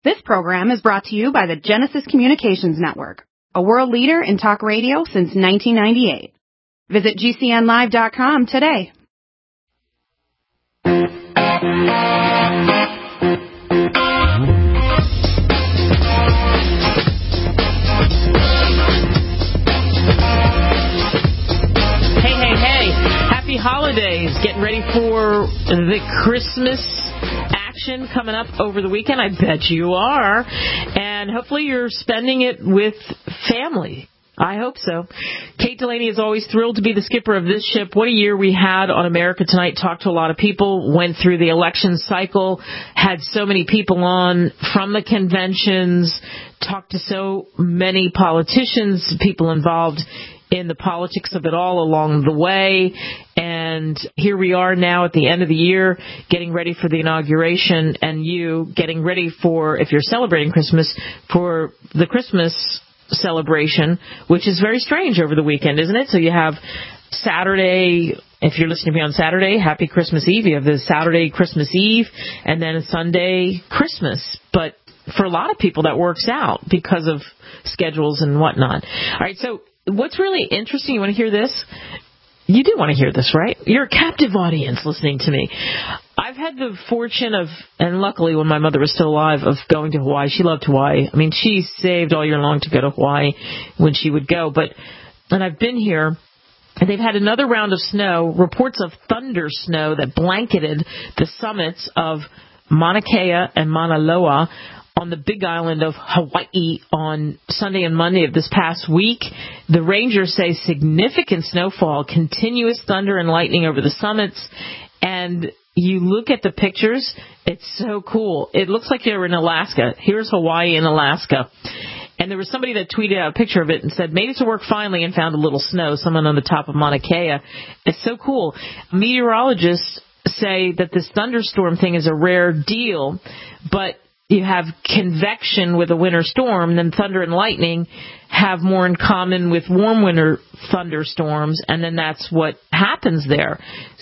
This program is brought to you by the Genesis Communications Network, a world leader in talk radio since 1998. Visit GCNlive.com today. Hey. Happy holidays. Getting ready for the Christmas action coming up over the weekend. I bet you are. And hopefully you're spending it with family. I hope so. Kate Delaney is always thrilled to be the skipper of this ship. What a year we had on America Tonight. Talked to a lot of people, went through the election cycle, had so many people on from the conventions, talked to so many politicians, people involved in the politics of it all along the way. And here we are now at the end of the year, getting ready for the inauguration, and you getting ready for, if you're celebrating Christmas, for the Christmas celebration, which is very strange over the weekend, isn't it? So you have Saturday, if you're listening to me on Saturday, happy Christmas Eve. You have the Saturday Christmas Eve and then a Sunday Christmas. But for a lot of people that works out because of schedules and whatnot. All right, so what's really interesting, you want to hear this? You do want to hear this, right? You're a captive audience listening to me. I've had the fortune of, and luckily when my mother was still alive, of going to Hawaii. She loved Hawaii. I mean, she saved all year long to go to Hawaii when she would go. And I've been here, and they've had another round of snow, reports of thunder snow that blanketed the summits of Mauna Kea and Mauna Loa on the Big Island of Hawaii on Sunday and Monday of this past week. The rangers say significant snowfall, continuous thunder and lightning over the summits. And you look at the pictures, it's so cool. It looks like you're in Alaska. Here's Hawaii and Alaska. And there was somebody that tweeted out a picture of it and said, made it to work finally and found a little snow, someone on the top of Mauna Kea. It's so cool. Meteorologists say that this thunderstorm thing is a rare deal, but you have convection with a winter storm, then thunder and lightning have more in common with warm winter thunderstorms, and then that's what happens there.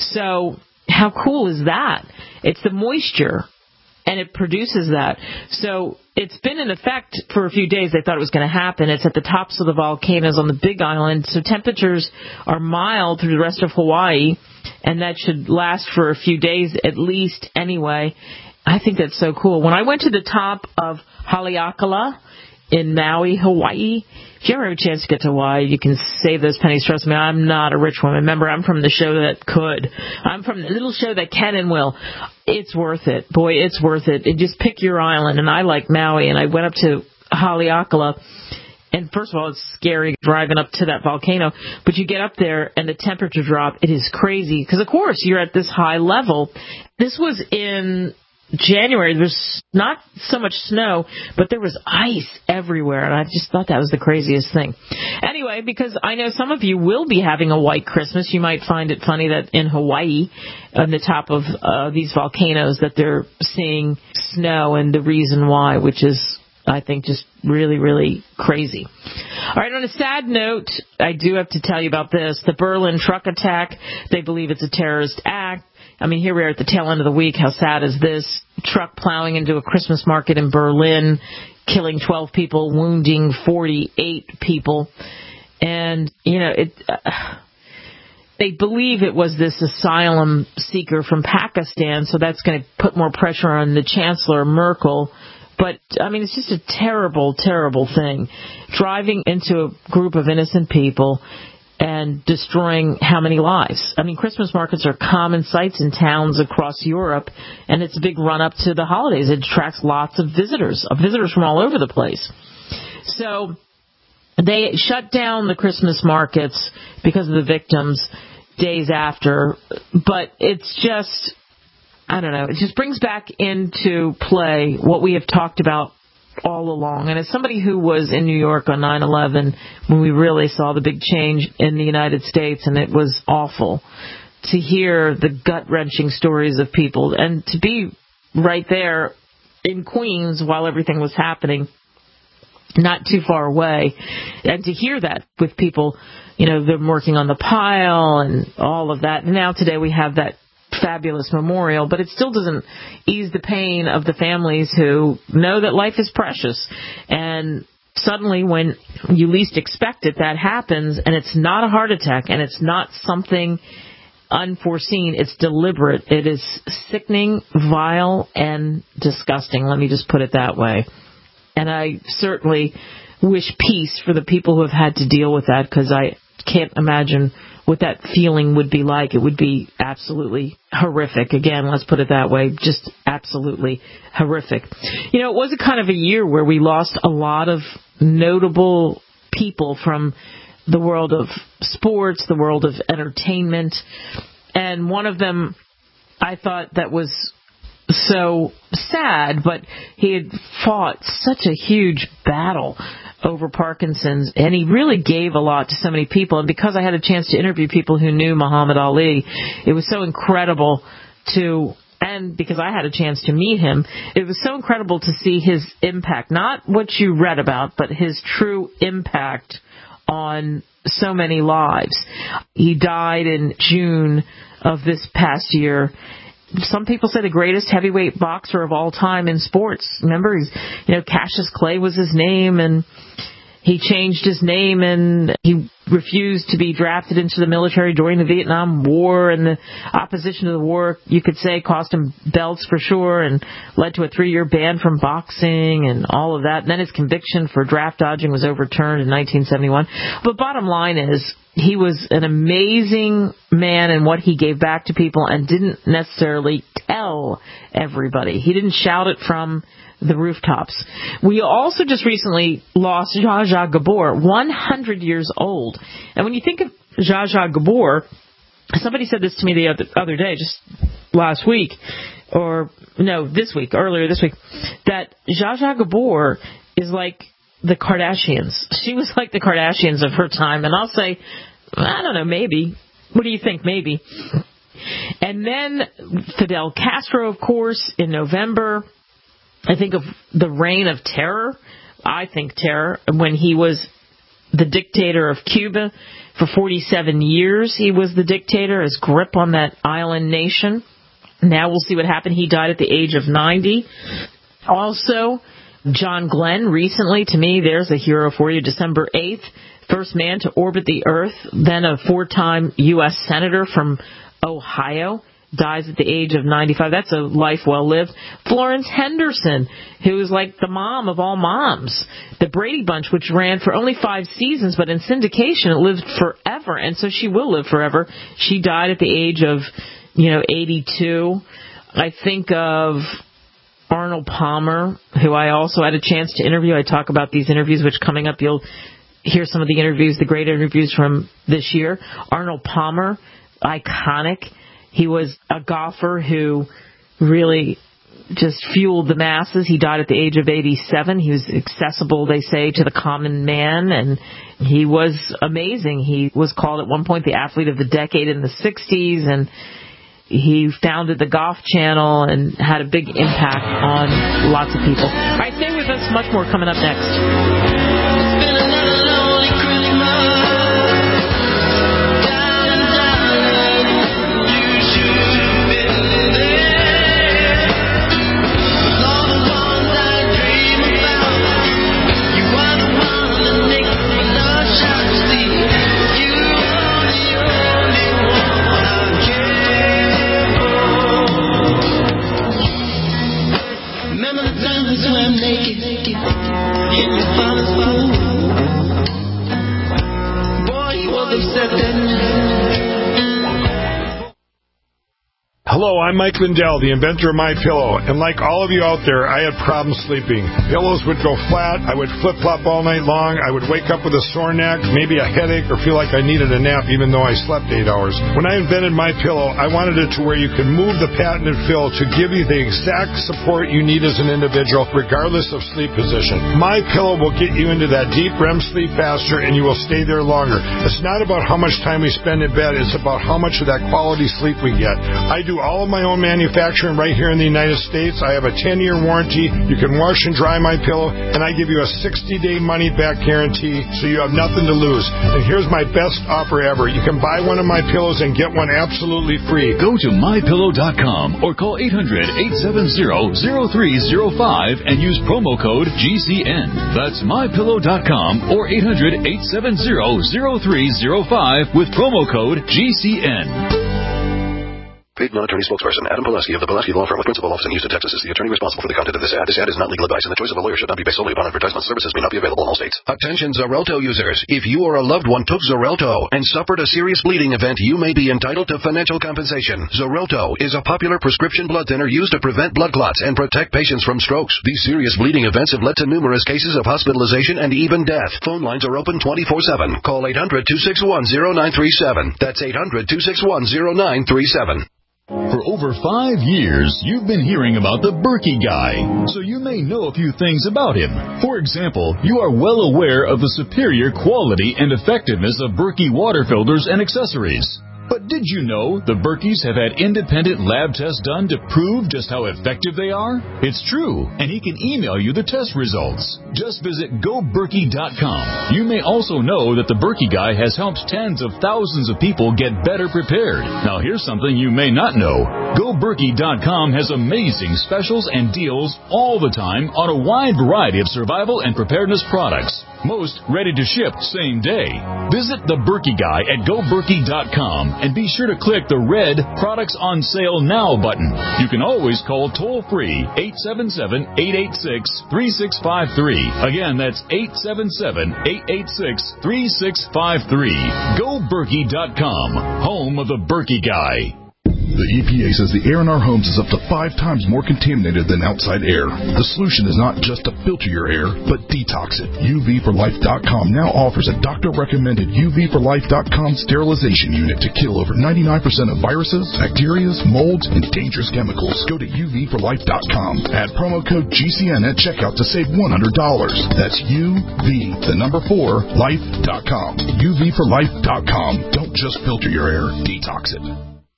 So how cool is that? It's the moisture, and it produces that. So it's been in effect for a few days. They thought it was going to happen. It's at the tops of the volcanoes on the Big Island, so temperatures are mild through the rest of Hawaii, and that should last for a few days at least anyway. I think that's so cool. When I went to the top of Haleakala in Maui, Hawaii, if you ever have a chance to get to Hawaii, you can save those pennies. Trust me, I'm not a rich woman. Remember, I'm from the show that could. I'm from the little show that can and will. It's worth it. Boy, it's worth it. And just pick your island. And I like Maui, and I went up to Haleakala. And first of all, it's scary driving up to that volcano. But you get up there, and the temperature drop. It is crazy. Because, of course, you're at this high level. This was in January. There's not so much snow, but there was ice everywhere, and I just thought that was the craziest thing. Anyway, because I know some of you will be having a white Christmas, you might find it funny that in Hawaii, on the top of these volcanoes, that they're seeing snow, and the reason why, which is, I think, just really, really crazy. All right, on a sad note, I do have to tell you about this. The Berlin truck attack, they believe it's a terrorist act. I mean, here we are at the tail end of the week. How sad is this? Truck plowing into a Christmas market in Berlin, killing 12 people, wounding 48 people. And, you know, they believe it was this asylum seeker from Pakistan, so that's going to put more pressure on the Chancellor Merkel. But, I mean, it's just a terrible, terrible thing. Driving into a group of innocent people and destroying how many lives? I mean, Christmas markets are common sights in towns across Europe, and it's a big run-up to the holidays. It attracts lots of visitors from all over the place. So they shut down the Christmas markets because of the victims days after, but it's just, I don't know, it just brings back into play what we have talked about all along. And as somebody who was in New York on 9/11, when we really saw the big change in the United States, and it was awful to hear the gut-wrenching stories of people, and to be right there in Queens while everything was happening, not too far away, and to hear that with people, you know, they're working on the pile and all of that. And now today we have that fabulous memorial, but it still doesn't ease the pain of the families who know that life is precious. And suddenly, when you least expect it, that happens, and it's not a heart attack, and it's not something unforeseen. It's deliberate. It is sickening, vile, and disgusting. Let me just put it that way. And I certainly wish peace for the people who have had to deal with that, because I can't imagine what that feeling would be like. It would be absolutely horrific. Again, let's put it that way, just absolutely horrific. You know, it was a kind of a year where we lost a lot of notable people from the world of sports, the world of entertainment, and one of them I thought that was so sad, but he had fought such a huge battle over Parkinson's, and he really gave a lot to so many people. And because I had a chance to interview people who knew Muhammad Ali, it was so incredible and because I had a chance to meet him, it was so incredible to see his impact, not what you read about, but his true impact on so many lives. He died in June of this past year. Some people say the greatest heavyweight boxer of all time in sports. Remember, Cassius Clay was his name, and he changed his name, and he refused to be drafted into the military during the Vietnam War, and the opposition to the war, you could say, cost him belts for sure, and led to a 3-year ban from boxing and all of that. And then his conviction for draft dodging was overturned in 1971. But bottom line is, he was an amazing man in what he gave back to people and didn't necessarily tell everybody. He didn't shout it from the rooftops. We also just recently lost Zsa Zsa Gabor, 100 years old. And when you think of Zsa Zsa Gabor, somebody said this to me the other day, just last week, earlier this week, that Zsa Zsa Gabor is like the Kardashians. She was like the Kardashians of her time. And I'll say, I don't know, maybe. What do you think? Maybe. And then Fidel Castro, of course, in November. I think of the reign of terror. I think terror, when he was the dictator of Cuba for 47 years. He was the dictator, his grip on that island nation. Now we'll see what happened. He died at the age of 90. Also, John Glenn, recently, to me, there's a hero for you, December 8th, first man to orbit the Earth, then a 4-time U.S. Senator from Ohio, dies at the age of 95. That's a life well lived. Florence Henderson, who is like the mom of all moms. The Brady Bunch, which ran for only 5 seasons, but in syndication, it lived forever, and so she will live forever. She died at the age of, 82. I think of Arnold Palmer, who I also had a chance to interview. I talk about these interviews, which coming up you'll hear some of the interviews, the great interviews from this year. Arnold Palmer, iconic. He was a golfer who really just fueled the masses. He died at the age of 87. He was accessible, they say, to the common man, and he was amazing. He was called at one point the athlete of the decade in the 60s, and he founded the Golf Channel and had a big impact on lots of people. All right, stay with us. Much more coming up next. Hello, I'm Mike Lindell, the inventor of MyPillow, and like all of you out there, I had problems sleeping. Pillows would go flat, I would flip-flop all night long, I would wake up with a sore neck, maybe a headache, or feel like I needed a nap even though I slept 8 hours. When I invented MyPillow, I wanted it to where you could move the patented fill to give you the exact support you need as an individual, regardless of sleep position. MyPillow will get you into that deep REM sleep faster, and you will stay there longer. It's not about how much time we spend in bed, it's about how much of that quality sleep we get. I do all of my own manufacturing right here in the United States. I have a 10-year warranty. You can wash and dry my pillow, and I give you a 60-day money-back guarantee, so you have nothing to lose. And here's my best offer ever. You can buy one of my pillows and get one absolutely free. Go to mypillow.com or call 800-870-0305 and use promo code GCN. That's mypillow.com or 800-870-0305 with promo code GCN. Paid non-attorney spokesperson Adam Pileski of the Pileski Law Firm with principal office in Houston, Texas is the attorney responsible for the content of this ad. This ad is not legal advice, and the choice of a lawyer should not be based solely upon advertisement. Services may not be available in all states. Attention Xarelto users. If you or a loved one took Xarelto and suffered a serious bleeding event, you may be entitled to financial compensation. Xarelto is a popular prescription blood thinner used to prevent blood clots and protect patients from strokes. These serious bleeding events have led to numerous cases of hospitalization and even death. Phone lines are open 24/7. Call 800-261-0937. That's 800-261-0937. For over 5 years, you've been hearing about the Berkey Guy, so you may know a few things about him. For example, you are well aware of the superior quality and effectiveness of Berkey water filters and accessories. But did you know the Berkeys have had independent lab tests done to prove just how effective they are? It's true, and he can email you the test results. Just visit GoBerkey.com. You may also know that the Berkey Guy has helped tens of thousands of people get better prepared. Now here's something you may not know. GoBerkey.com has amazing specials and deals all the time on a wide variety of survival and preparedness products. Most ready to ship same day. Visit the Berkey Guy at GoBerkey.com and be sure to click the red Products on Sale Now button. You can always call toll-free 877-886-3653. Again, that's 877-886-3653. GoBerkey.com, home of the Berkey Guy. The EPA says the air in our homes is up to 5 times more contaminated than outside air. The solution is not just to filter your air, but detox it. UVforlife.com now offers a doctor-recommended UVforlife.com sterilization unit to kill over 99% of viruses, bacteria, molds, and dangerous chemicals. Go to UVforlife.com. Add promo code GCN at checkout to save $100. That's UV4life.com. UVforlife.com. Don't just filter your air, detox it.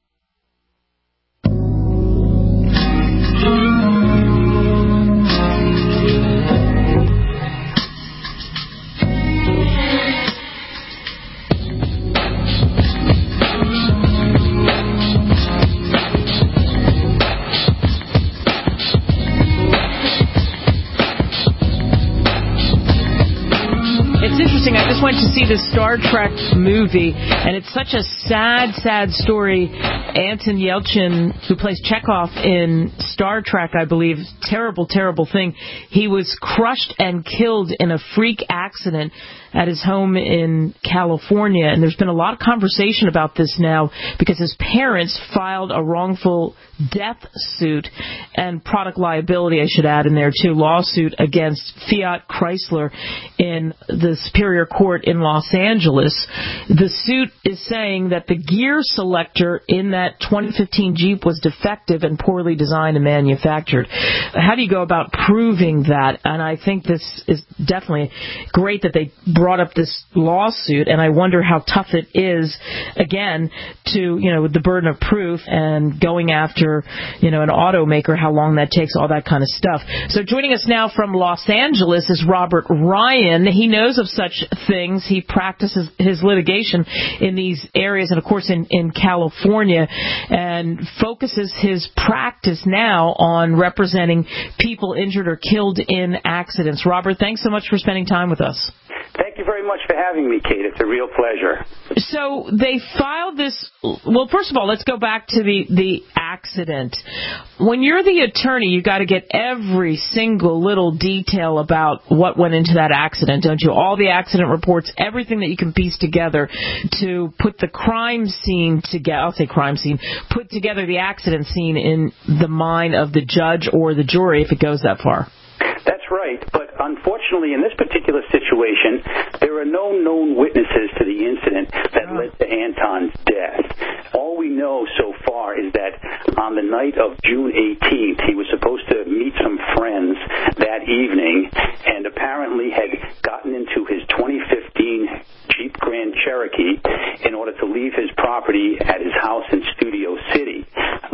I just went to see the Star Trek movie, and it's such a sad, sad story. Anton Yelchin, who plays Chekhov in Star Trek, I believe, terrible, terrible thing. He was crushed and killed in a freak accident at his home in California, and there's been a lot of conversation about this now because his parents filed a wrongful death suit and product liability, I should add in there too, lawsuit against Fiat Chrysler in the Superior Court in Los Angeles. The suit is saying that the gear selector in that 2015 Jeep was defective and poorly designed and manufactured. How do you go about proving that? And I think this is definitely great that they brought up this lawsuit, and I wonder how tough it is, again, to, with the burden of proof and going after, an automaker, how long that takes, all that kind of stuff. So joining us now from Los Angeles is Robert Ryan. He knows of such things. He practices his litigation in these areas and, of course, in California, and focuses his practice now on representing people injured or killed in accidents. Robert, thanks so much for spending time with us. Thank you very much for having me, Kate. It's a real pleasure. So they filed this. Well, first of all, let's go back to the accident. When you're the attorney, you got to get every single little detail about what went into that accident, don't you? All the accident reports, everything that you can piece together to put the crime scene together. I'll say crime scene. Put together the accident scene in the mind of the judge or the jury if it goes that far. That's right, but unfortunately in this particular situation, there are no known witnesses to the incident that led to Anton's death. All we know so far is that on the night of June 18th, he was supposed to meet some friends that evening and apparently had gotten into his 2015 Jeep Grand Cherokee in order to leave his property at his house in Studio City. And when he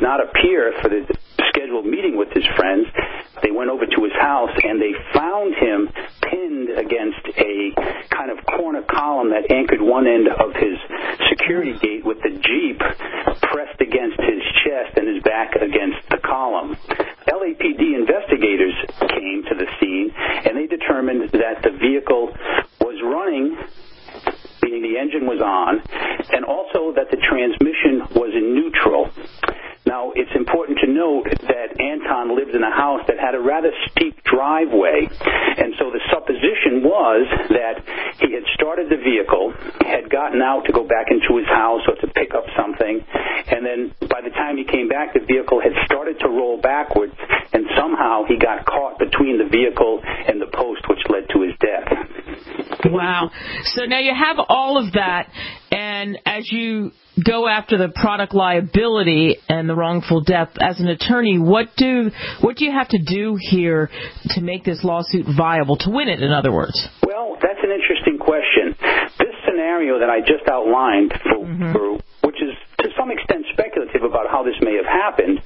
not appear for the scheduled meeting with his friends. They went over to his house, and they found him pinned against a kind of corner column that anchored one end of his security gate, with the Jeep pressed against his chest and his back against the column. LAPD investigators came to the scene, and they determined that the vehicle was running, meaning the engine was on, and also that the transmission was in neutral. Now, it's important to note that Anton lived in a house that had a rather steep driveway, and so the supposition was that he had started the vehicle, had gotten out to go back into his house or to pick up something, and then by the time he came back, the vehicle had started to roll backwards, and somehow he got caught between the vehicle and the post, which led to his death. Wow. So now you have all of that, and as you go after the product liability and the wrongful death, as an attorney, what do you have to do here to make this lawsuit viable, to win it, in other words? Well, that's an interesting question. This scenario that I just outlined, which is to some extent speculative about how this may have happened,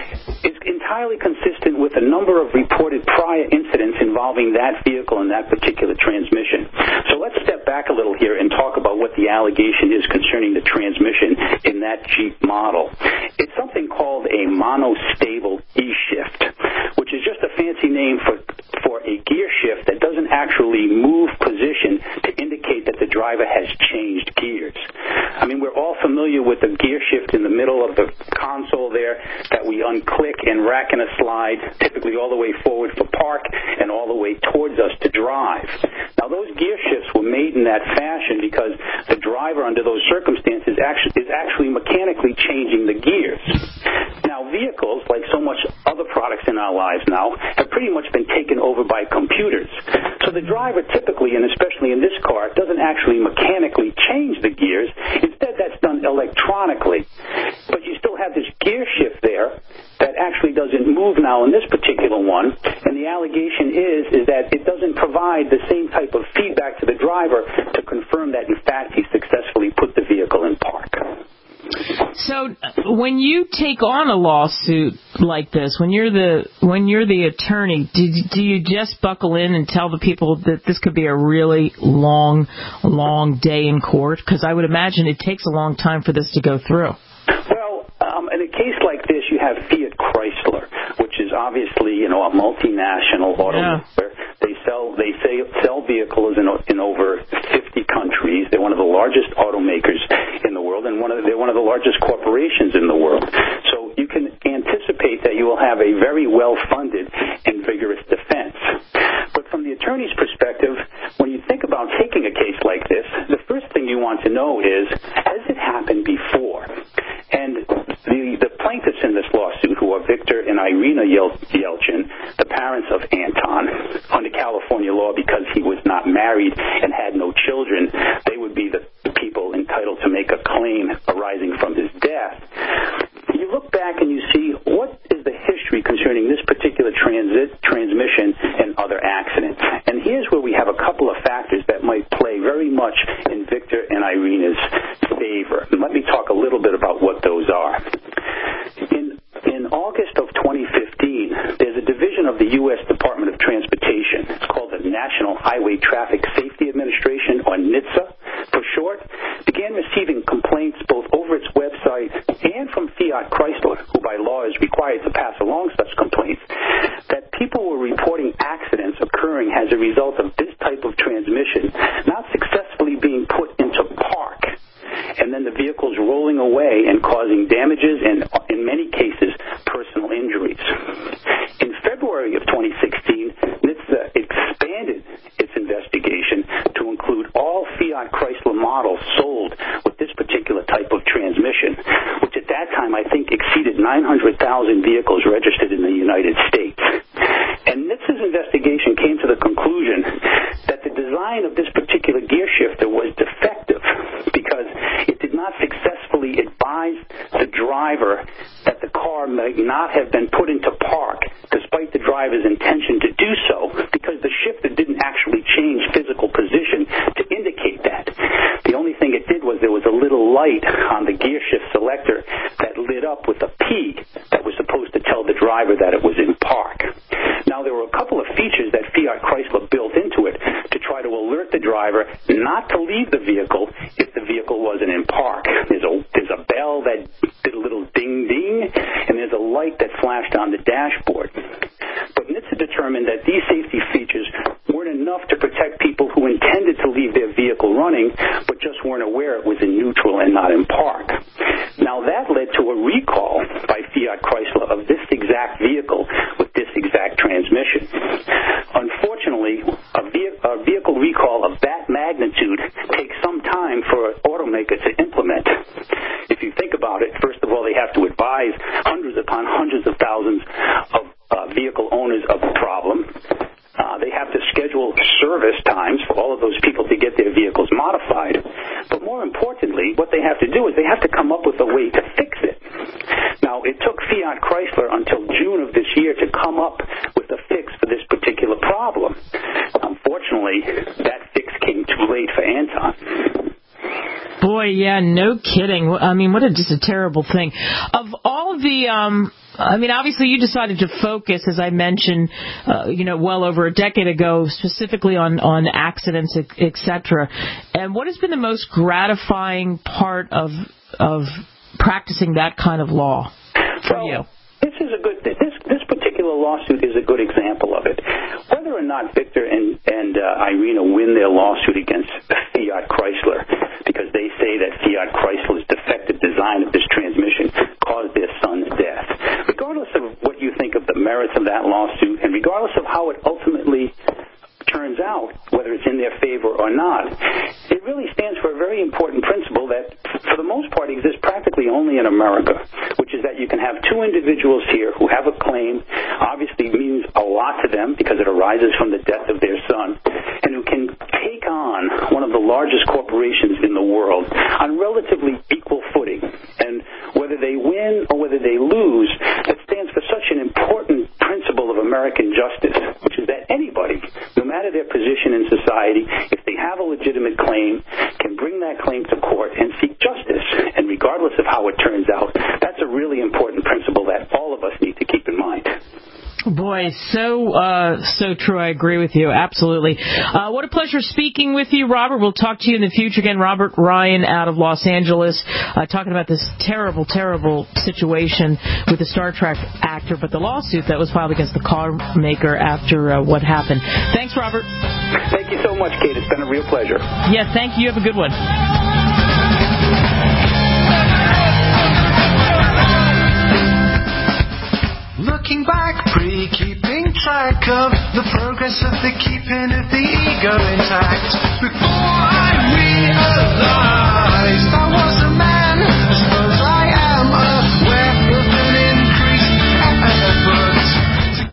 is entirely consistent with a number of reported prior incidents involving that vehicle and that particular transmission. So let's step back a little here and talk about what the allegation is concerning the transmission in that Jeep model. It's something called a monostable E-shift, which is just a fancy name for a gear shift that doesn't actually move position to indicate that the driver has changed gears. I mean, we're all familiar with the gear shift in the middle of the console there that we unclick and rack in a slide, typically all the way forward for park and all the way towards us to drive. Now, those gear shifts were made in that fashion because the driver, under those circumstances, is actually mechanically changing the gears. Now, vehicles, like so much other products in our lives now, have pretty much been taken over by computers. So the driver typically, and especially in this car, doesn't actually mechanically change the gears. Instead, that's done electronically. But you still have this gear shift there that actually doesn't move now in this particular one, and the allegation is that it doesn't provide the same type of feedback to the driver to confirm that, in fact, he successfully put the vehicle in park. So when you take on a lawsuit like this, when you're the attorney, do you just buckle in and tell the people that this could be a really long day in court? Because I would imagine it takes a long time for this to go through. Well, in a case like this, you have Fiat Chrysler, which is obviously, a multinational automaker. They sell vehicles in over 50 countries. They're one of the largest automakers in the world, and they're one of the largest corporations in the world. So you can anticipate that you will have a very well-funded and vigorous defense. But from the attorney's perspective, when you think about taking a case like this, the first thing you want to know is, has it happened before? And the plaintiffs in this lawsuit, who are Victor and Irina Yelchin, the parents of Anton, under California law, because he was not married and had no children, they would be the people entitled to make a claim arising from his death. You look back and you see, what is the history concerning this particular transmission and other accidents? And here's where we have a couple of factors that might play very much in Victor and Irina's favor. And let me talk a little bit about what those are. In August of 2015, there's a division of the U.S. Department of Transportation. It's called the National Highway Traffic Safety Administration, or NHTSA for short, began receiving complaints both over its website and from Fiat Chrysler, who by law is required to pass along such complaints, that people were reporting accidents occurring as a result of this type of transmission not successfully being put into park, and then the vehicles rolling away and causing damages and, in many cases, personal injuries. In February of 2016, NHTSA expanded its investigation to include all Fiat Chrysler models sold with this particular type of transmission, which at that time I think exceeded 900,000 vehicles registered in the United States. And NHTSA's investigation came to the conclusion that the design of this particular gear shifter was defective because it did not successfully advise the driver that the car might not have been put into park, despite the driver's intention to do so, because the shifter didn't actually change physical position to indicate that. The only thing it did was there was a little light on the gear shift selector that lit up with a P driver that it was in park. Now, there were a couple of features that Fiat Chrysler built into it to try to alert the driver not to leave the vehicle if the vehicle wasn't in park. There's a bell that did a little ding-ding, and there's a light that flashed on the dashboard. But NHTSA determined that these safety features weren't enough to protect people who intended to leave their vehicle running but just weren't aware it was in neutral and not in park. Now, that led to a recall by Fiat Chrysler of this exact vehicle with this exact transmission. Unfortunately, a vehicle recall of that magnitude takes some time for an automaker to implement. If you think about it, first of all, they have to advise hundreds upon hundreds of thousands of vehicle owners of the problem. They have to schedule service times for all of those people to get their vehicles modified. But more importantly, what they have to do is they have to come up with a way to fix it. Now, it took Fiat Chrysler until June of this year to come up with a fix for this particular problem. Unfortunately, that fix came too late for Anton. Boy, yeah, no kidding. I mean, just a terrible thing. Of all of the, obviously you decided to focus, as I mentioned, well over a decade ago, specifically on accidents, etc. And what has been the most gratifying part of practicing that kind of law for you? This particular lawsuit is a good example of it. Whether or not Victor and Irina win their lawsuit against Fiat Chrysler because they say that Fiat Chrysler's defective design of this transmission caused their son's death, regardless of what you think of the merits of that lawsuit and regardless of how it ultimately turns out, whether it's in their favor or not, it really stands for a very important principle that, for the most part, exists practically only in America, which is that you can have two individuals here who have a claim, obviously means a lot to them because it arises from the death of their son, and who can take on one of the largest corporations in the world on relatively equal footing. And whether they win or whether they lose, that stands for such an important principle of American justice, which is that anybody, no matter their position in society, if they have a legitimate claim, can bring that claim to court and seek justice. And regardless of how it turns out, that's a really important principle that all of us need to keep in mind. Boy, so true. I agree with you. Absolutely. What a pleasure speaking with you, Robert. We'll talk to you in the future again. Robert Ryan out of Los Angeles, talking about this terrible, terrible situation with the Star Trek actor, but the lawsuit that was filed against the car maker after what happened. Thanks, Robert. Thank you so much, Kate. It's been a real pleasure. Yeah, thank you. Have a good one. Looking back, keeping track of the progress of the keeping of the ego intact. Before I realized I was a man, I suppose I am aware of an increased effort.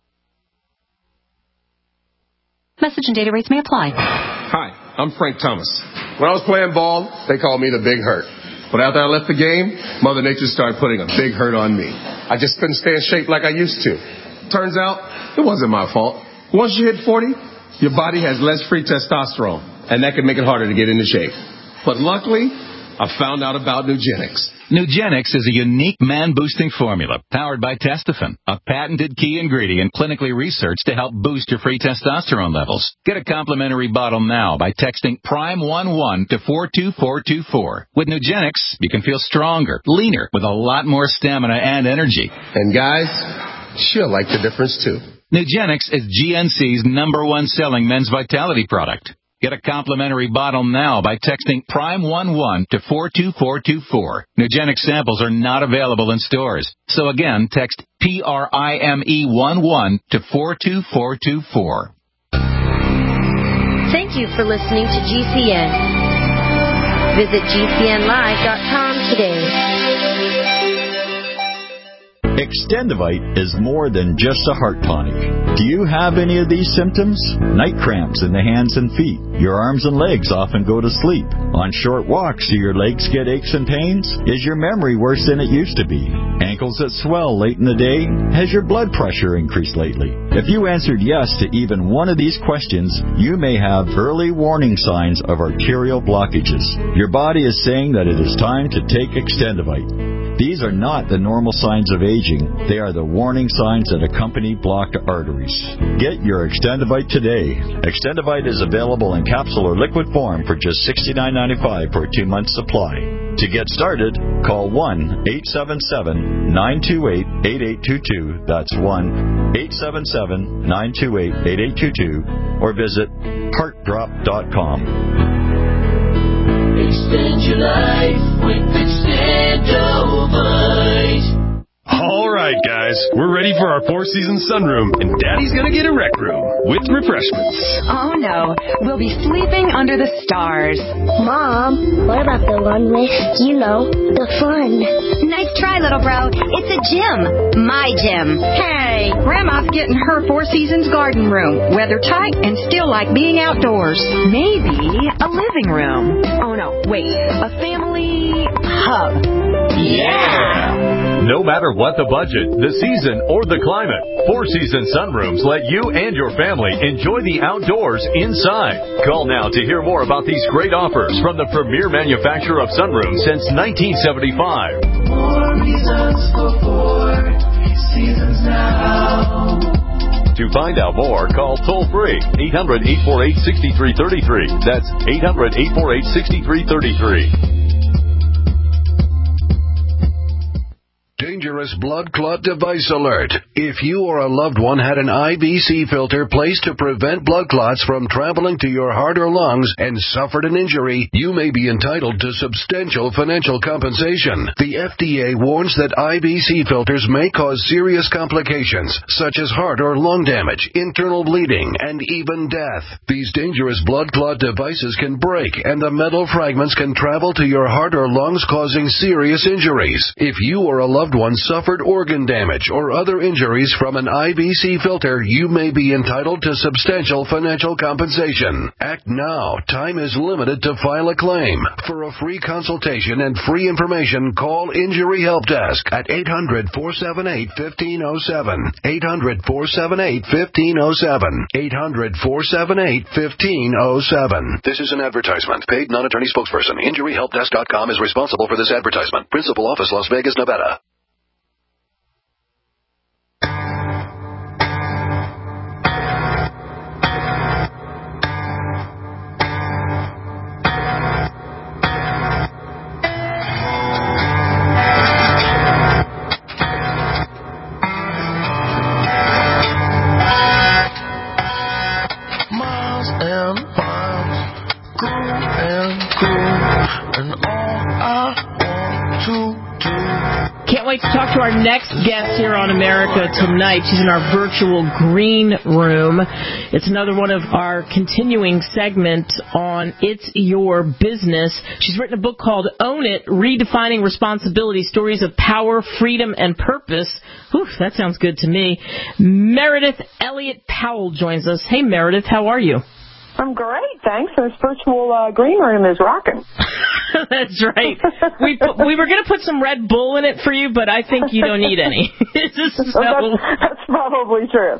Message and data rates may apply. Hi, I'm Frank Thomas. When I was playing ball, they called me the Big Hurt. But after I left the game, Mother Nature started putting a big hurt on me. I just couldn't stay in shape like I used to. Turns out, it wasn't my fault. Once you hit 40, your body has less free testosterone, and that can make it harder to get into shape. But luckily, I found out about Nugenix. Nugenix is a unique man-boosting formula powered by Testofen, a patented key ingredient clinically researched to help boost your free testosterone levels. Get a complimentary bottle now by texting PRIME11 to 42424. With Nugenix, you can feel stronger, leaner, with a lot more stamina and energy. And guys, she'll like the difference too. Nugenix is GNC's #1 selling men's vitality product. Get a complimentary bottle now by texting PRIME11 to 42424. Nugenix samples are not available in stores. So again, text PRIME11 to 42424. Thank you for listening to GCN. Visit GCNlive.com today. Extendivite is more than just a heart tonic. Do you have any of these symptoms? Night cramps in the hands and feet. Your arms and legs often go to sleep. On short walks, do your legs get aches and pains? Is your memory worse than it used to be? Ankles that swell late in the day? Has your blood pressure increased lately? If you answered yes to even one of these questions, you may have early warning signs of arterial blockages. Your body is saying that it is time to take Extendivite. These are not the normal signs of aging. They are the warning signs that accompany blocked arteries. Get your Extendivite today. Extendivite is available in capsule or liquid form for just $69.95 for a 2-month supply. To get started, call 1-877-928-8822. That's 1-877-928-8822. Or visit heartdrop.com. Extend your life with Extendivite. All right, guys, we're ready for our four-season sunroom, and Daddy's gonna get a rec room with refreshments. Oh, no. We'll be sleeping under the stars. Mom, what about the one with, the fun? Nice try, little bro. It's a gym. My gym. Hey, Grandma's getting her Four Seasons garden room. Weather tight and still like being outdoors. Maybe a living room. Oh, no, wait. A family hub. Yeah! No matter what the budget, the season, or the climate, Four Seasons Sunrooms let you and your family enjoy the outdoors inside. Call now to hear more about these great offers from the premier manufacturer of sunrooms since 1975. More reasons for Four Seasons now. To find out more, call toll-free 800-848-6333. That's 800-848-6333. Dangerous blood clot device alert. If you or a loved one had an IVC filter placed to prevent blood clots from traveling to your heart or lungs and suffered an injury, you may be entitled to substantial financial compensation. The FDA warns that IVC filters may cause serious complications, such as heart or lung damage, internal bleeding, and even death. These dangerous blood clot devices can break, and the metal fragments can travel to your heart or lungs, causing serious injuries. If you or a loved one suffered organ damage or other injuries from an IVC filter, you may be entitled to substantial financial compensation. Act now. Time is limited to file a claim. For a free consultation and free information, call Injury Help Desk at 800-478-1507. 800-478-1507. 800-478-1507. This is an advertisement. Paid non-attorney spokesperson. InjuryHelpDesk.com is responsible for this advertisement. Principal office, Las Vegas, Nevada. Can't wait to talk to our next guest here on America Tonight. She's in our virtual green room. It's another one of our continuing segment on It's Your Business. She's written a book called Own It, Redefining Responsibility, Stories of Power, Freedom, and Purpose. Whew, that sounds good to me. Meredith Elliott Powell joins us. Hey, Meredith, how are you? I'm great, thanks. This virtual green room is rocking. That's right. We were going to put some Red Bull in it for you, but I think you don't need any. That's probably true.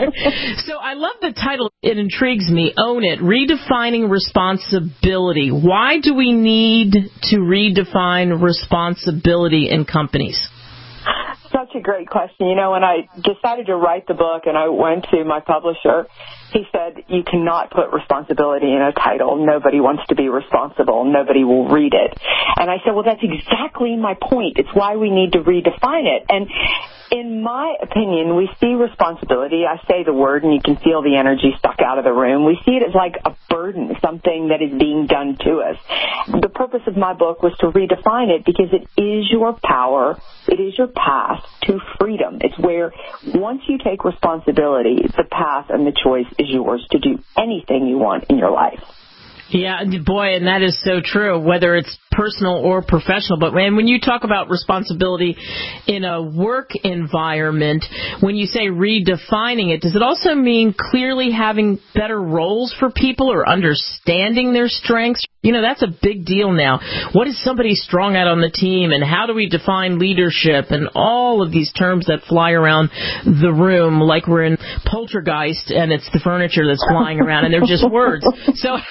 So I love the title. It intrigues me. Own It, Redefining Responsibility. Why do we need to redefine responsibility in companies? Such a great question. You know, when I decided to write the book and I went to my publisher, he said, you cannot put responsibility in a title. Nobody wants to be responsible. Nobody will read it. And I said, well, that's exactly my point. It's why we need to redefine it. And in my opinion, we see responsibility. I say the word and you can feel the energy suck out of the room. We see it as like a burden, something that is being done to us. The purpose of my book was to redefine it because it is your power. It is your path to freedom. It's where once you take responsibility, the path and the choice is yours to do anything you want in your life. Yeah, boy, and that is so true, whether it's personal or professional. But when you talk about responsibility in a work environment, when you say redefining it, does it also mean clearly having better roles for people or understanding their strengths? You know, that's a big deal now. What is somebody strong at on the team, and how do we define leadership, and all of these terms that fly around the room like we're in Poltergeist and it's the furniture that's flying around and they're just words. So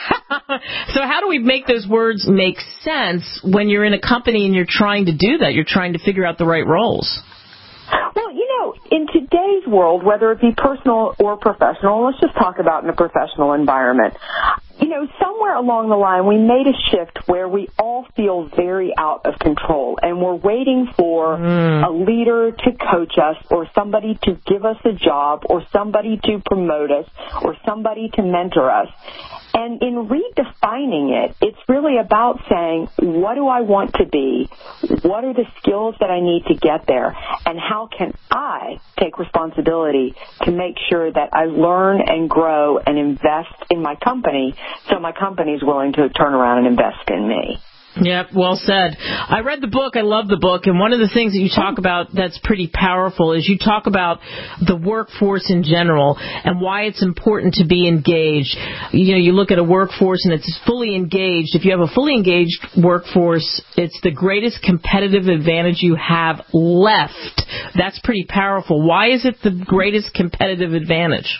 So how do we make those words make sense when you're in a company and you're trying to do that? You're trying to figure out the right roles. Well, in today's world, whether it be personal or professional, let's just talk about in a professional environment. Somewhere along the line, we made a shift where we all feel very out of control, and we're waiting for a leader to coach us, or somebody to give us a job, or somebody to promote us, or somebody to mentor us. And in redefining it, it's really about saying, what do I want to be? What are the skills that I need to get there? And how can I take responsibility to make sure that I learn and grow and invest in my company so my company is willing to turn around and invest in me? Yep, well said. I read the book. I love the book. And one of the things that you talk about that's pretty powerful is you talk about the workforce in general and why it's important to be engaged. You look at a workforce and it's fully engaged. If you have a fully engaged workforce, it's the greatest competitive advantage you have left. That's pretty powerful. Why is it the greatest competitive advantage?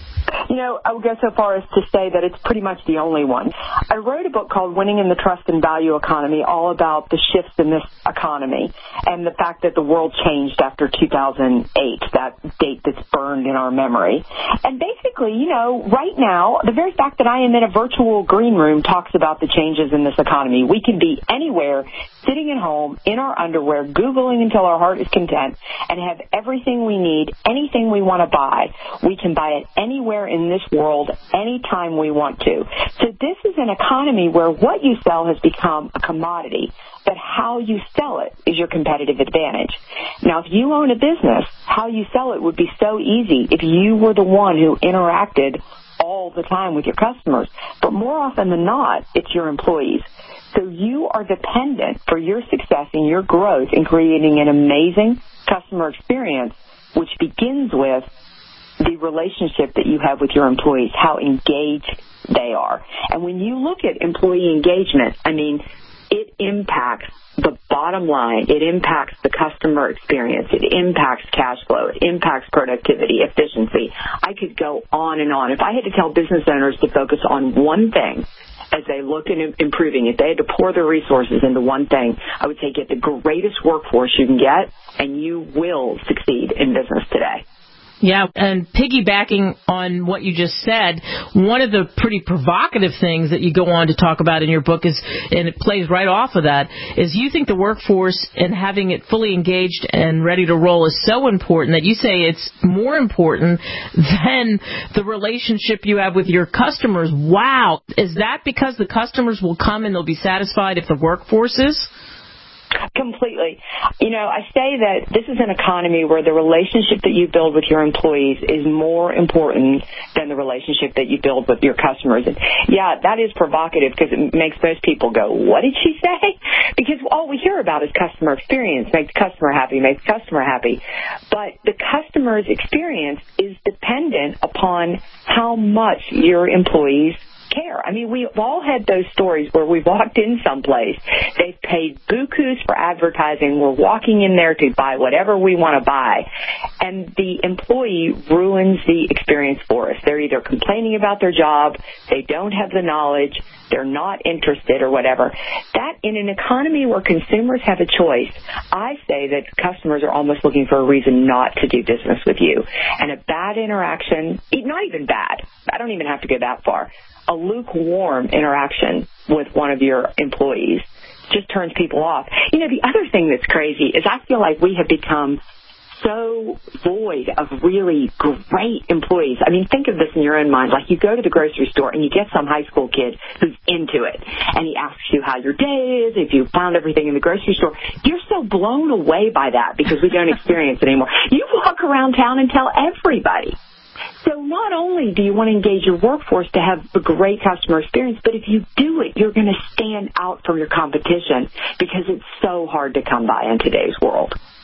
I would go so far as to say that it's pretty much the only one. I wrote a book called Winning in the Trust and Value Economy, all about the shifts in this economy and the fact that the world changed after 2008, that date that's burned in our memory. And basically, right now, the very fact that I am in a virtual green room talks about the changes in this economy. We can be anywhere, sitting at home, in our underwear, Googling until our heart is content, and have everything we need, anything we want to buy. We can buy it anywhere in this world anytime we want to. So this is an economy where what you sell has become a commodity, but how you sell it is your competitive advantage. Now, if you own a business, how you sell it would be so easy if you were the one who interacted all the time with your customers. But more often than not, it's your employees. So you are dependent for your success and your growth in creating an amazing customer experience, which begins with the relationship that you have with your employees, how engaged they are. And when you look at employee engagement, it impacts the bottom line. It impacts the customer experience. It impacts cash flow. It impacts productivity, efficiency. I could go on and on. If I had to tell business owners to focus on one thing as they look at improving, if they had to pour their resources into one thing, I would say get the greatest workforce you can get, and you will succeed in business today. Yeah, and piggybacking on what you just said, one of the pretty provocative things that you go on to talk about in your book is, and it plays right off of that, is you think the workforce and having it fully engaged and ready to roll is so important that you say it's more important than the relationship you have with your customers. Wow. Is that because the customers will come and they'll be satisfied if the workforce is? Completely. I say that this is an economy where the relationship that you build with your employees is more important than the relationship that you build with your customers. And yeah, that is provocative because it makes most people go, what did she say? Because all we hear about is customer experience, make the customer happy, make the customer happy. But the customer's experience is dependent upon how much your employees care. We've all had those stories where we've walked in someplace, they've paid bukus for advertising, we're walking in there to buy whatever we want to buy, and the employee ruins the experience for us. They're either complaining about their job, they don't have the knowledge, they're not interested or whatever. That, in an economy where consumers have a choice, I say that customers are almost looking for a reason not to do business with you. And a bad interaction, not even bad, I don't even have to go that far, a lukewarm interaction with one of your employees just turns people off. The other thing that's crazy is I feel like we have become so void of really great employees. Think of this in your own mind. Like, you go to the grocery store and you get some high school kid who's into it, and he asks you how your day is, if you found everything in the grocery store. You're so blown away by that because we don't experience it anymore. You walk around town and tell everybody. So not only do you want to engage your workforce to have a great customer experience, but if you do it, you're going to stand out from your competition because it's so hard to come by in today's world.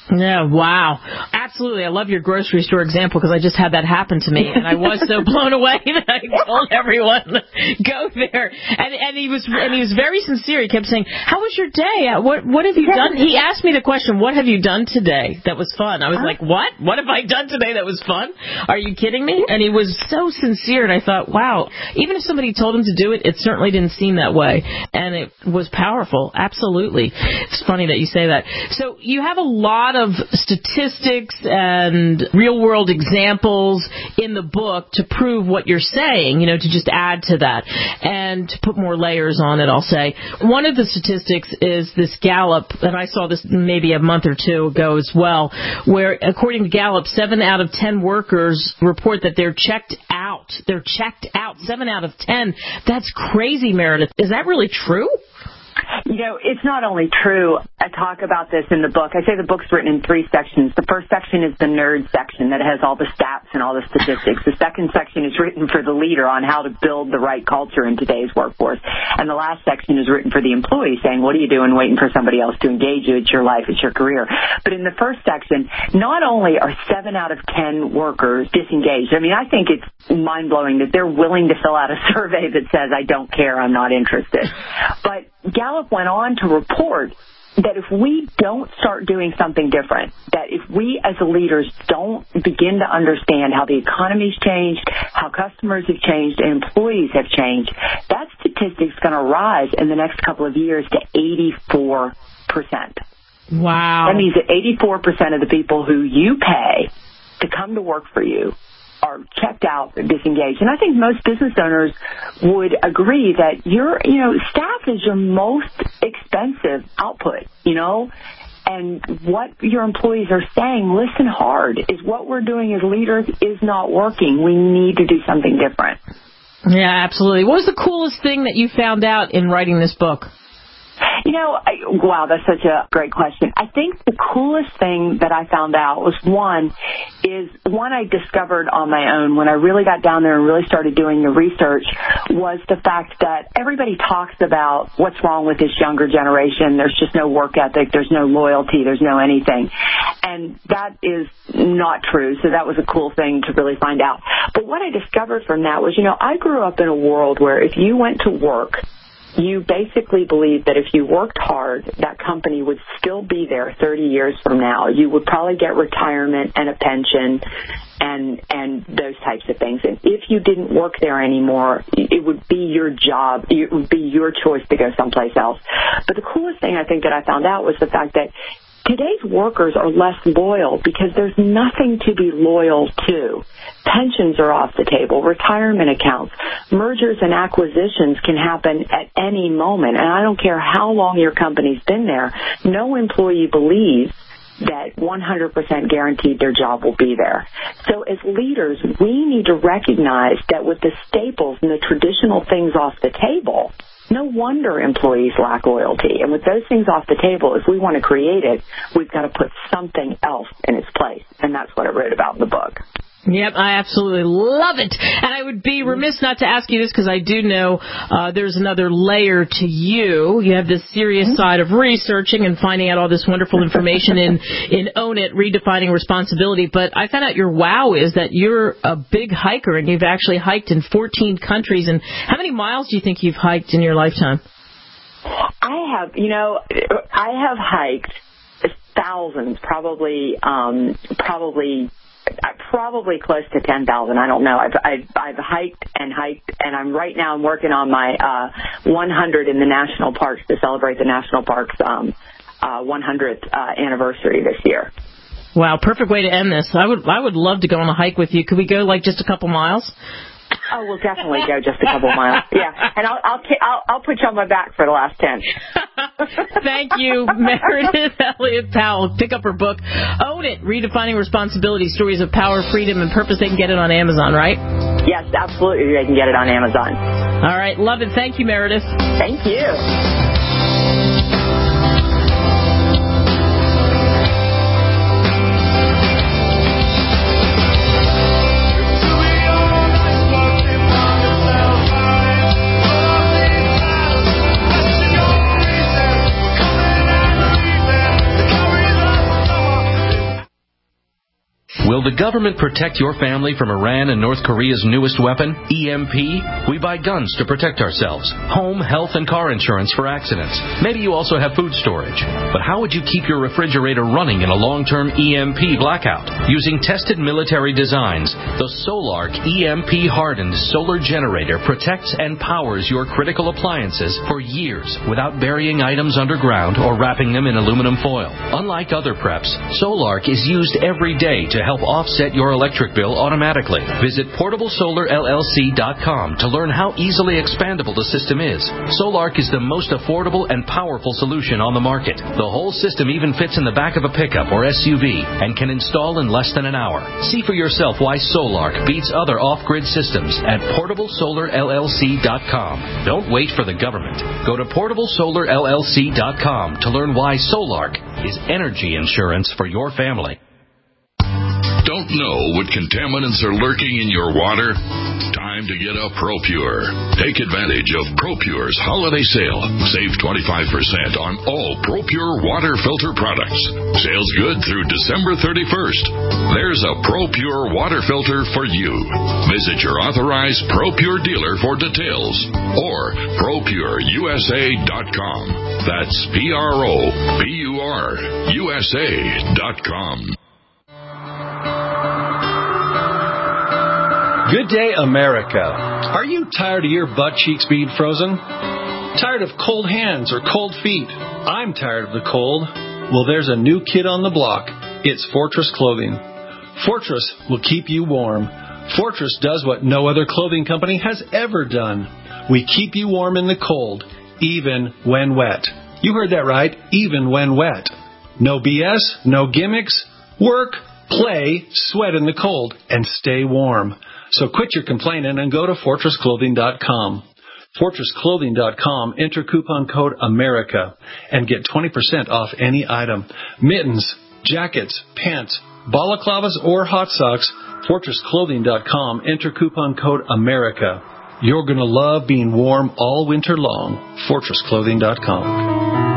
Yeah, wow. Absolutely. I love your grocery store example because I just had that happen to me, and I was so blown away that I told everyone, go there. And he was very sincere. He kept saying, how was your day? What have you done? He asked me the question, what have you done today that was fun? I was like, what? What have I done today that was fun? Are you kidding me? And he was so sincere, and I thought, wow, even if somebody told him to do it, it certainly didn't seem that way. And it was powerful. Absolutely. It's funny that you say that. So you have a lot of statistics and real-world examples in the book to prove what you're saying, to just add to that and to put more layers on it, I'll say. One of the statistics is this Gallup, and I saw this maybe a month or two ago as well, where according to Gallup, 7 out of 10 workers report that they're checked out. They're checked out. 7 out of 10. That's crazy, Meredith. Is that really true? It's not only true. I talk about this in the book. I say the book's written in 3 sections. The first section is the nerd section that has all the stats and all the statistics. The second section is written for the leader on how to build the right culture in today's workforce. And the last section is written for the employee saying, what are you doing waiting for somebody else to engage you? It's your life. It's your career. But in the first section, not only are 7 out of 10 workers disengaged, I think it's mind-blowing that they're willing to fill out a survey that says, I don't care, I'm not interested. But Gallup went on to report that if we don't start doing something different, that if we as leaders don't begin to understand how the economy's changed, how customers have changed, and employees have changed, that statistic's going to rise in the next couple of years to 84%. Wow. That means that 84% of the people who you pay to come to work for you are checked out, disengaged. And I think most business owners would agree that staff is your most expensive output, and what your employees are saying, listen hard, is what we're doing as leaders is not working. We need to do something different. Yeah, absolutely. What was the coolest thing that you found out in writing this book? Wow, that's such a great question. I think the coolest thing that I found out was one I discovered on my own when I really got down there and really started doing the research, was the fact that everybody talks about what's wrong with this younger generation. There's just no work ethic. There's no loyalty. There's no anything. And that is not true. So that was a cool thing to really find out. But what I discovered from that was, I grew up in a world where if you went to work, you basically believed that if you worked hard, that company would still be there 30 years from now. You would probably get retirement and a pension and those types of things. And if you didn't work there anymore, it would be your job. It would be your choice to go someplace else. But the coolest thing I think that I found out was the fact that today's workers are less loyal because there's nothing to be loyal to. Pensions are off the table, retirement accounts, mergers and acquisitions can happen at any moment. And I don't care how long your company's been there, no employee believes that 100% guaranteed their job will be there. So as leaders, we need to recognize that with the staples and the traditional things off the table, no wonder employees lack loyalty. And with those things off the table, if we want to create it, we've got to put something else in its place. And that's what I wrote about in the book. Yep, I absolutely love it. And I would be remiss not to ask you this because I do know there's another layer to you. You have this serious side of researching and finding out all this wonderful information in Own It, Redefining Responsibility. But I found out your wow is that you're a big hiker and you've actually hiked in 14 countries. And how many miles do you think you've hiked in your lifetime? I have hiked thousands, probably close to 10,000. I don't know. I've hiked, and I'm right now. I'm working on my 100 in the national parks to celebrate the national parks 100th anniversary this year. Wow, perfect way to end this. I would love to go on a hike with you. Could we go just a couple miles? Oh, we'll definitely go just a couple miles. Yeah, and I'll put you on my back for the last 10. Thank you, Meredith Elliott Powell. Pick up her book, Own It, Redefining Responsibility, Stories of Power, Freedom, and Purpose. They can get it on Amazon, right? Yes, absolutely. They can get it on Amazon. All right, love it. Thank you, Meredith. Thank you. government protect your family from Iran and North Korea's newest weapon, EMP? We buy guns to protect ourselves, home, health, and car insurance for accidents. Maybe you also have food storage. But how would you keep your refrigerator running in a long-term EMP blackout? Using tested military designs, the Solarc EMP-hardened solar generator protects and powers your critical appliances for years without burying items underground or wrapping them in aluminum foil. Unlike other preps, Solarc is used every day to help offset your electric bill automatically. Visit PortableSolarLLC.com to learn how easily expandable the system is. Solarc is the most affordable and powerful solution on the market. The whole system even fits in the back of a pickup or SUV and can install in less than an hour. See for yourself why Solarc beats other off-grid systems at PortableSolarLLC.com. Don't wait for the government. Go to PortableSolarLLC.com to learn why Solarc is energy insurance for your family. Don't know what contaminants are lurking in your water? Time to get a ProPure. Take advantage of ProPure's holiday sale. Save 25% on all ProPure water filter products. Sales good through December 31st. There's a ProPure water filter for you. Visit your authorized ProPure dealer for details or ProPureUSA.com. That's ProPureUSA.com. Good day, America. Are you tired of your butt cheeks being frozen? Tired of cold hands or cold feet? I'm tired of the cold. Well, there's a new kid on the block. It's Fortress Clothing. Fortress will keep you warm. Fortress does what no other clothing company has ever done. We keep you warm in the cold, even when wet. You heard that right, even when wet. No BS, no gimmicks. Work, play, sweat in the cold, and stay warm. So quit your complaining and go to FortressClothing.com. FortressClothing.com, enter coupon code AMERICA and get 20% off any item. Mittens, jackets, pants, balaclavas, or hot socks, FortressClothing.com, enter coupon code AMERICA. You're going to love being warm all winter long. FortressClothing.com.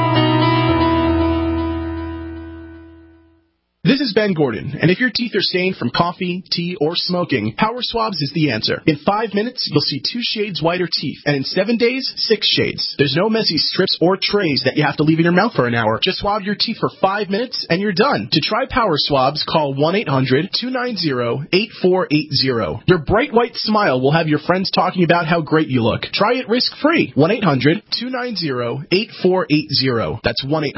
This is Ben Gordon, and if your teeth are stained from coffee, tea, or smoking, Power Swabs is the answer. In 5 minutes, you'll see 2 shades whiter teeth, and in 7 days, 6 shades. There's no messy strips or trays that you have to leave in your mouth for an hour. Just swab your teeth for 5 minutes, and you're done. To try Power Swabs, call 1-800-290-8480. Your bright white smile will have your friends talking about how great you look. Try it risk-free. 1-800-290-8480. That's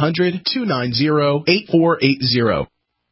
1-800-290-8480.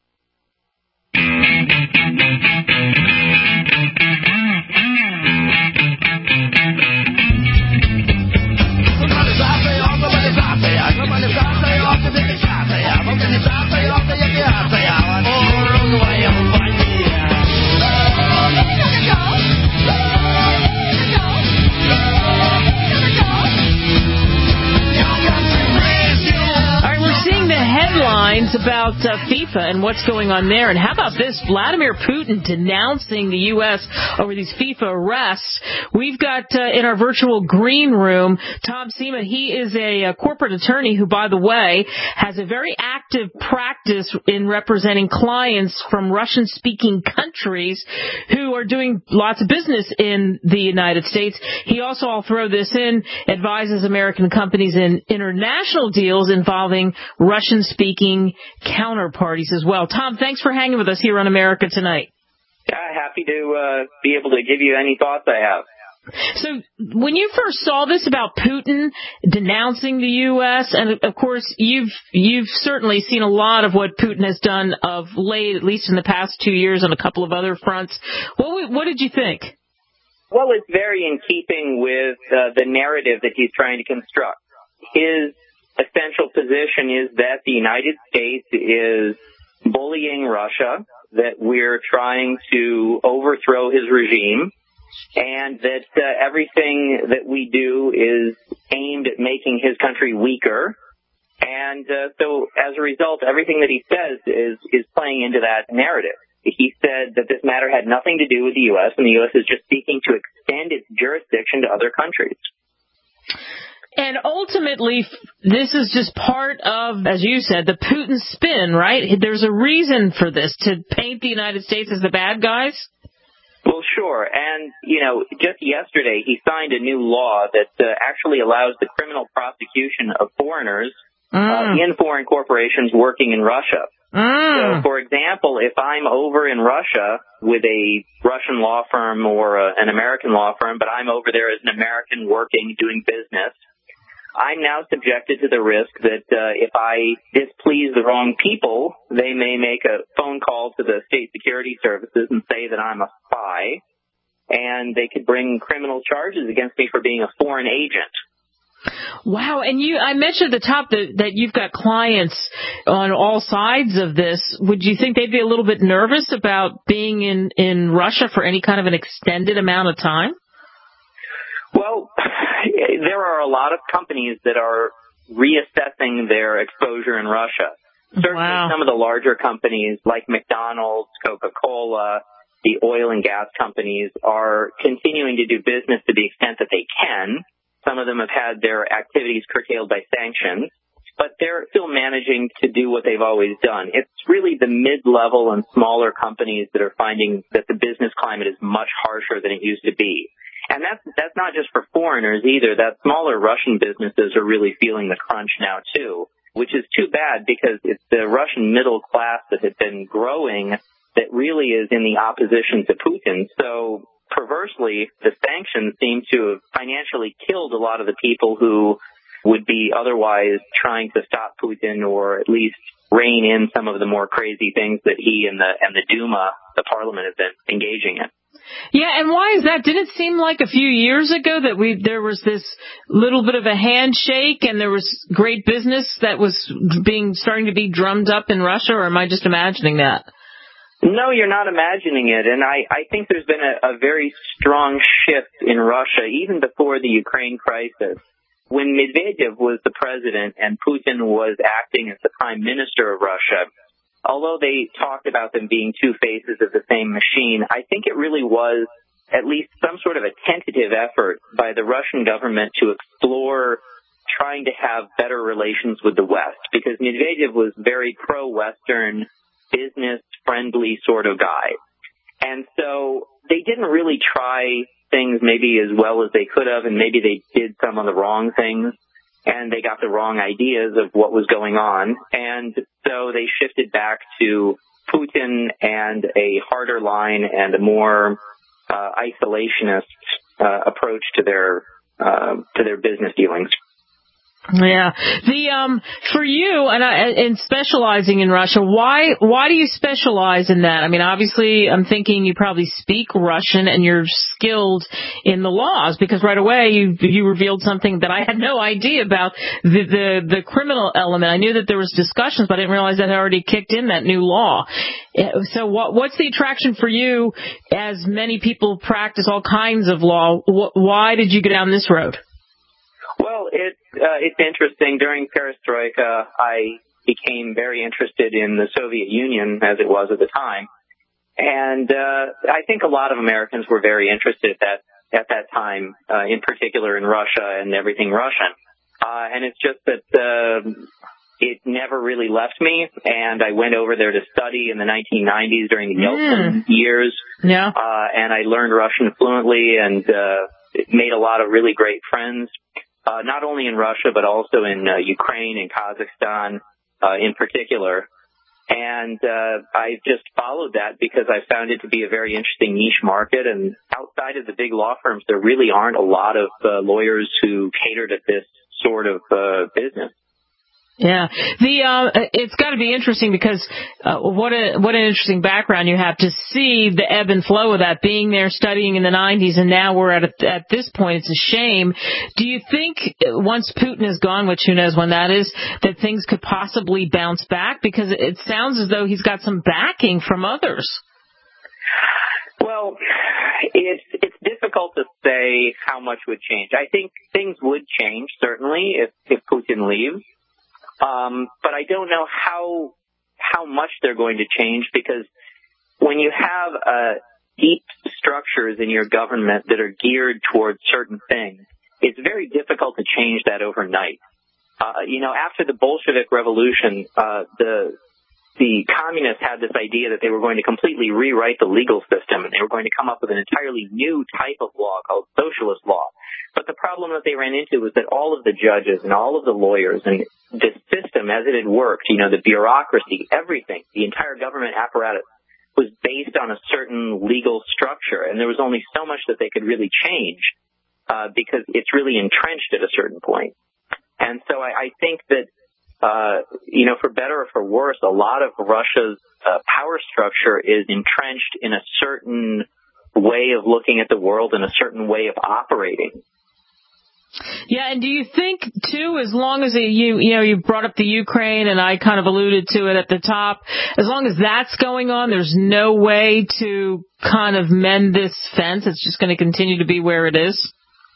About FIFA and what's going on there. And how about this? Vladimir Putin denouncing the U.S. over these FIFA arrests. We've got in our virtual green room, Tom Seaman. He is a corporate attorney who, by the way, has a very active practice in representing clients from Russian-speaking countries who are doing lots of business in the United States. He also, I'll throw this in, advises American companies in international deals involving Russian-speaking counterparties as well. Tom, thanks for hanging with us here on America Tonight. Yeah, happy to be able to give you any thoughts I have. So when you first saw this about Putin denouncing the U.S., and of course you've certainly seen a lot of what Putin has done of late, at least in the past 2 years on a couple of other fronts, what did you think? Well, it's very in keeping with the narrative that he's trying to construct. His essential position is that the United States is bullying Russia, that we're trying to overthrow his regime, and that everything that we do is aimed at making his country weaker. And so as a result, everything that he says is playing into that narrative. He said that this matter had nothing to do with the U.S., and the U.S. is just seeking to extend its jurisdiction to other countries. And ultimately, this is just part of, as you said, the Putin spin, right? There's a reason for this, to paint the United States as the bad guys? Well, sure. And, just yesterday he signed a new law that actually allows the criminal prosecution of foreigners in foreign corporations working in Russia. So, for example, if I'm over in Russia with a Russian law firm or an American law firm, but I'm over there as an American working, doing business, I'm now subjected to the risk that if I displease the wrong people, they may make a phone call to the state security services and say that I'm a spy, and they could bring criminal charges against me for being a foreign agent. Wow, and I mentioned at the top that you've got clients on all sides of this. Would you think they'd be a little bit nervous about being in Russia for any kind of an extended amount of time? Well, there are a lot of companies that are reassessing their exposure in Russia. Certainly some of the larger companies like McDonald's, Coca-Cola, the oil and gas companies are continuing to do business to the extent that they can. Some of them have had their activities curtailed by sanctions, but they're still managing to do what they've always done. It's really the mid-level and smaller companies that are finding that the business climate is much harsher than it used to be. And that's not just for foreigners either. That smaller Russian businesses are really feeling the crunch now too, which is too bad because it's the Russian middle class that had been growing that really is in the opposition to Putin. So perversely, the sanctions seem to have financially killed a lot of the people who would be otherwise trying to stop Putin or at least rein in some of the more crazy things that he and the Duma, the parliament, have been engaging in. Yeah, and why is that? Didn't it seem like a few years ago that there was this little bit of a handshake and there was great business that was starting to be drummed up in Russia, or am I just imagining that? No, you're not imagining it. And I think there's been a very strong shift in Russia, even before the Ukraine crisis. When Medvedev was the president and Putin was acting as the prime minister of Russia, although they talked about them being two faces of the same machine, I think it really was at least some sort of a tentative effort by the Russian government to explore trying to have better relations with the West, because Medvedev was very pro-Western, business-friendly sort of guy. And so they didn't really try things maybe as well as they could have, and maybe they did some of the wrong things, and they got the wrong ideas of what was going on. And so they shifted back to Putin and a harder line and a more isolationist approach to their business dealings. Yeah. For you, and in specializing in Russia, why do you specialize in that? I mean, obviously, I'm thinking you probably speak Russian and you're skilled in the laws, because right away you revealed something that I had no idea about, the criminal element. I knew that there was discussions, but I didn't realize that had already kicked in that new law. So what's the attraction for you, as many people practice all kinds of law? Why did you go down this road? Well, it's interesting. During Perestroika, I became very interested in the Soviet Union as it was at the time. And I think a lot of Americans were very interested at that time, in particular in Russia and everything Russian. And it's just that it never really left me, and I went over there to study in the 1990s during the Yeltsin years. Yeah. And I learned Russian fluently and made a lot of really great friends. Not only in Russia, but also in Ukraine and Kazakhstan in particular. And I just followed that because I found it to be a very interesting niche market. And outside of the big law firms, there really aren't a lot of lawyers who cater to this sort of business. Yeah, it's got to be interesting because what an interesting background you have to see the ebb and flow of that, being there studying in the 90s, and now we're at this point. It's a shame. Do you think once Putin is gone, which who knows when that is, that things could possibly bounce back? Because it sounds as though he's got some backing from others. Well, it's difficult to say how much would change. I think things would change, certainly, if Putin leaves. But I don't know how much they're going to change, because when you have deep structures in your government that are geared towards certain things, it's very difficult to change that overnight. After the Bolshevik Revolution, the communists had this idea that they were going to completely rewrite the legal system, and they were going to come up with an entirely new type of law called socialist law. But the problem that they ran into was that all of the judges and all of the lawyers and the system as it had worked, the bureaucracy, everything, the entire government apparatus was based on a certain legal structure, and there was only so much that they could really change because it's really entrenched at a certain point. And so I think that, for better or for worse, a lot of Russia's power structure is entrenched in a certain way of looking at the world and a certain way of operating. Yeah, and do you think, too, as long as you brought up the Ukraine, and I kind of alluded to it at the top, as long as that's going on, there's no way to kind of mend this fence? It's just going to continue to be where it is?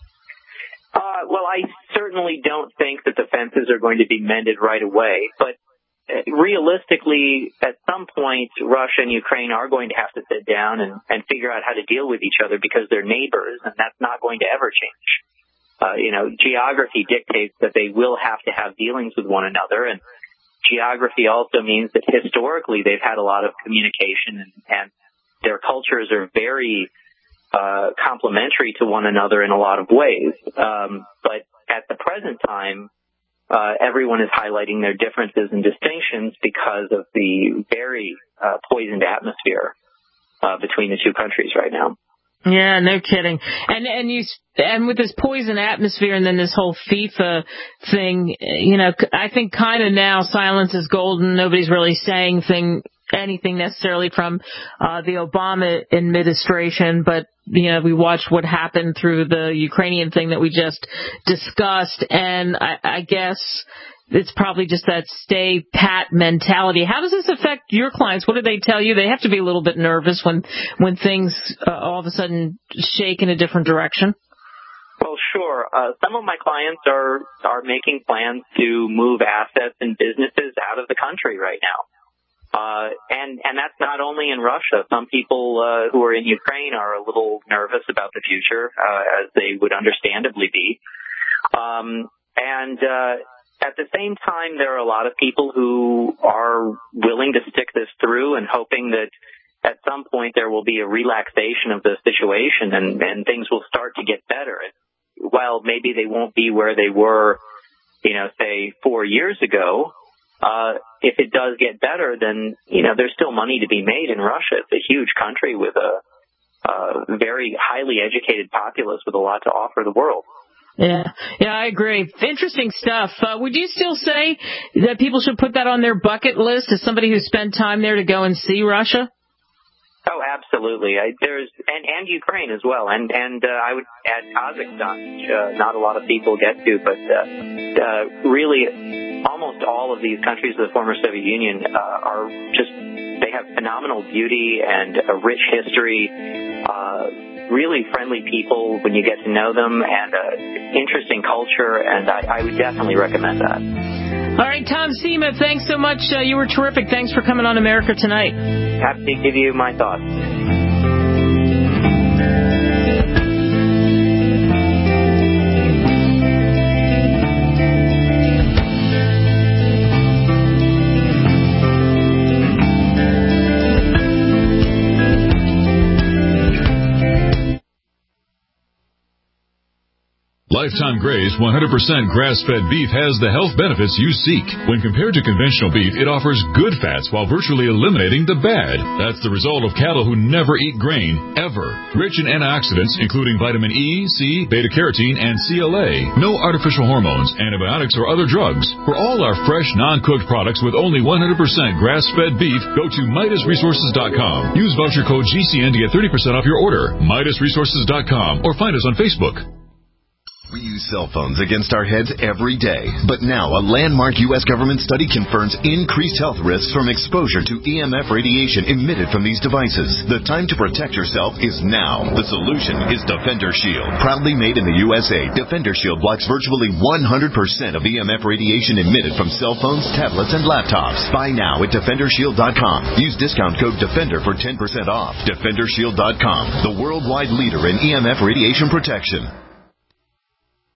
Well, I certainly don't think that the fences are going to be mended right away, but realistically, at some point, Russia and Ukraine are going to have to sit down and figure out how to deal with each other because they're neighbors, and that's not going to ever change. Geography dictates that they will have to have dealings with one another, and geography also means that historically they've had a lot of communication, and their cultures are very complementary to one another in a lot of ways. But at the present time, everyone is highlighting their differences and distinctions because of the very poisoned atmosphere between the two countries right now. Yeah, no kidding. And with this poison atmosphere and then this whole FIFA thing, I think kind of now silence is golden. Nobody's really saying anything necessarily from the Obama administration, but we watched what happened through the Ukrainian thing that we just discussed, and I guess it's probably just that stay pat mentality. How does this affect your clients? What do they tell you? They have to be a little bit nervous when things all of a sudden shake in a different direction. Well, sure. Some of my clients are making plans to move assets and businesses out of the country right now. And that's not only in Russia. Some people who are in Ukraine are a little nervous about the future, as they would understandably be. At the same time, there are a lot of people who are willing to stick this through and hoping that at some point there will be a relaxation of the situation and things will start to get better. While maybe they won't be where they were, say 4 years ago, if it does get better, then, there's still money to be made in Russia. It's a huge country with a very highly educated populace with a lot to offer the world. Yeah, I agree. Interesting stuff. Would you still say that people should put that on their bucket list as somebody who spent time there to go and see Russia? Oh, absolutely. And Ukraine as well, and I would add Kazakhstan, which not a lot of people get to, but really almost all of these countries of the former Soviet Union they have phenomenal beauty and a rich history, really friendly people when you get to know them, and interesting culture, and I would definitely recommend that. All right, Tom Sima, thanks so much. You were terrific. Thanks for coming on America Tonight. Happy to give you my thoughts. Lifetime Graze 100% grass-fed beef has the health benefits you seek. When compared to conventional beef, it offers good fats while virtually eliminating the bad. That's the result of cattle who never eat grain, ever. Rich in antioxidants, including vitamin E, C, beta-carotene, and CLA. No artificial hormones, antibiotics, or other drugs. For all our fresh, non-cooked products with only 100% grass-fed beef, go to MidasResources.com. Use voucher code GCN to get 30% off your order. MidasResources.com, or find us on Facebook. We use cell phones against our heads every day, but now a landmark U.S. government study confirms increased health risks from exposure to EMF radiation emitted from these devices. The time to protect yourself is now. The solution is Defender Shield. Proudly made in the USA, Defender Shield blocks virtually 100% of EMF radiation emitted from cell phones, tablets, and laptops. Buy now at DefenderShield.com. Use discount code DEFENDER for 10% off. DefenderShield.com, the worldwide leader in EMF radiation protection.